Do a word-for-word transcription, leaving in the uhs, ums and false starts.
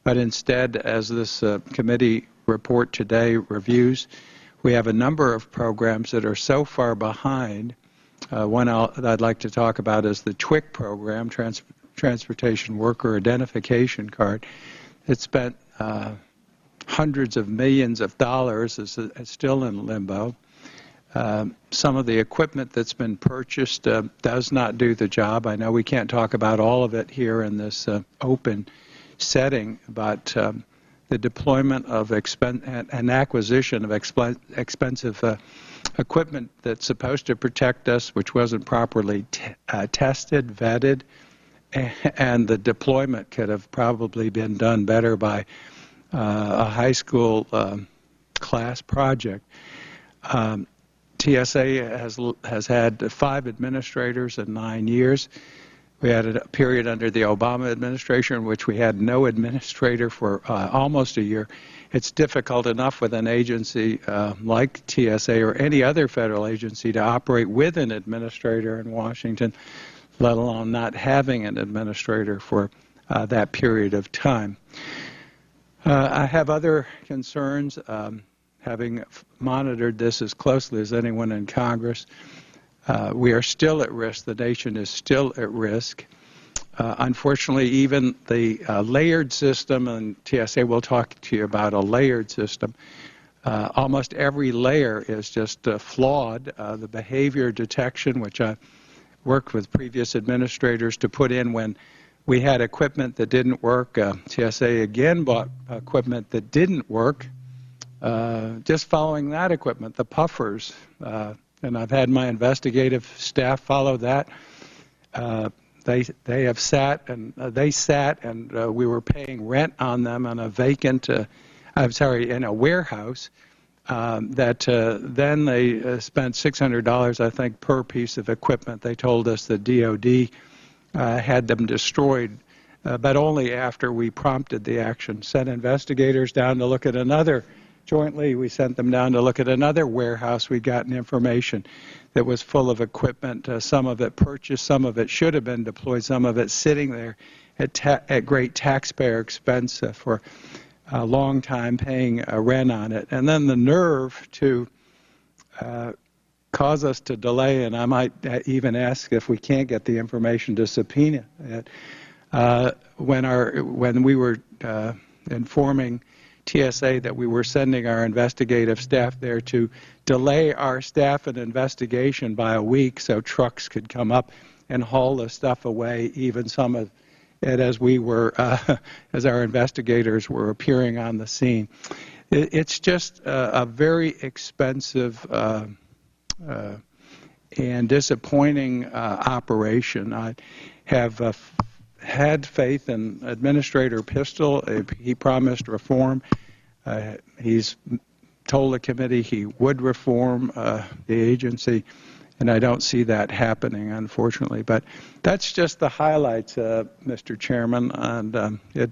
But instead, as this uh, committee report today reviews, we have a number of programs that are so far behind. Uh, one I'll, that I'd like to talk about is the T W I C program, Trans Transportation Worker Identification Card. It spent uh, hundreds of millions of dollars. It's, it's still in limbo. Uh, some of the equipment that's been purchased uh, does not do the job. I know we can't talk about all of it here in this uh, open setting, but um, the deployment of expen and acquisition of exp expensive uh, equipment that's supposed to protect us, which wasn't properly t uh, tested, vetted, and the deployment could have probably been done better by uh, a high school um, class project. Um, T S A has, has had five administrators in nine years. We had a period under the Obama administration in which we had no administrator for uh, almost a year. It's difficult enough with an agency uh, like T S A or any other federal agency to operate with an administrator in Washington, let alone not having an administrator for uh, that period of time. Uh, I have other concerns. Um, having monitored this as closely as anyone in Congress, uh, we are still at risk. The nation is still at risk. Uh, unfortunately, even the uh, layered system, and T S A will talk to you about a layered system, uh, almost every layer is just uh, flawed. Uh, the behavior detection, which I worked with previous administrators to put in when we had equipment that didn't work. Uh, T S A again bought equipment that didn't work. Uh, just following that equipment, the puffers, uh, and I've had my investigative staff follow that. Uh, they they have sat and uh, they sat and uh, we were paying rent on them on a vacant, uh, I'm sorry, in a warehouse. Um, that uh, then they uh, spent six hundred dollars, I think, per piece of equipment. They told us the D O D uh, had them destroyed, uh, but only after we prompted the action. Sent investigators down to look at another. Jointly, we sent them down to look at another warehouse. We'd gotten information that was full of equipment, uh, some of it purchased, some of it should have been deployed, some of it sitting there at, ta at great taxpayer expense uh, for a long time paying uh, rent on it. And then the nerve to uh, cause us to delay, and I might even ask if we can't get the information to subpoena it. Uh, when, our, when we were uh, informing T S A that we were sending our investigative staff there to delay our staff and investigation by a week so trucks could come up and haul the stuff away, even some of it as we were, uh, as our investigators were appearing on the scene. It, it's just a, a very expensive uh, uh, and disappointing uh, operation. I have uh, had faith in Administrator Pistole. He promised reform. Uh, he's told the committee he would reform uh, the agency, and I don't see that happening, unfortunately. But that's just the highlights, uh, Mister Chairman, and um, it